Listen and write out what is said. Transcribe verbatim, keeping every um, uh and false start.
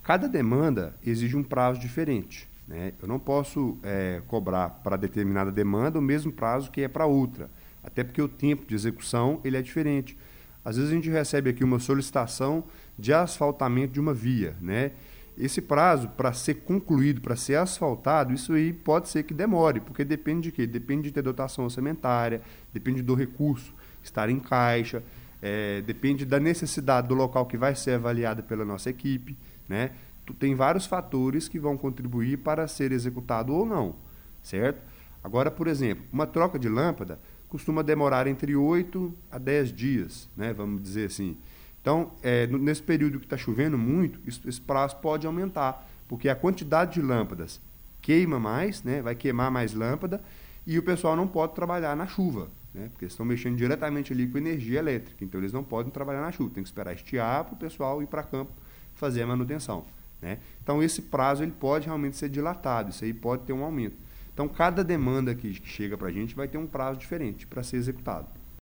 Cada demanda exige um prazo diferente, né? Eu não posso é, cobrar para determinada demanda o mesmo prazo que é para outra, até porque o tempo de execução ele é diferente. Às vezes a gente recebe aqui uma solicitação de asfaltamento de uma via, né? Esse prazo, para ser concluído, para ser asfaltado, isso aí pode ser que demore, porque depende de quê? Depende de ter dotação orçamentária, depende do recurso estar em caixa, é, depende da necessidade do local que vai ser avaliada pela nossa equipe, né? Tem vários fatores que vão contribuir para ser executado ou não, certo? Agora, por exemplo, uma troca de lâmpada costuma demorar entre oito a dez dias, né? Vamos dizer assim. Então, é, nesse período que está chovendo muito, isso, esse prazo pode aumentar, porque a quantidade de lâmpadas queima mais, né? Vai queimar mais lâmpada, e o pessoal não pode trabalhar na chuva, né? Porque eles estão mexendo diretamente ali com energia elétrica, então eles não podem trabalhar na chuva, tem que esperar estiar para o pessoal ir para campo fazer a manutenção, né? Então, esse prazo ele pode realmente ser dilatado, isso aí pode ter um aumento. Então, cada demanda que chega para a gente vai ter um prazo diferente para ser executado.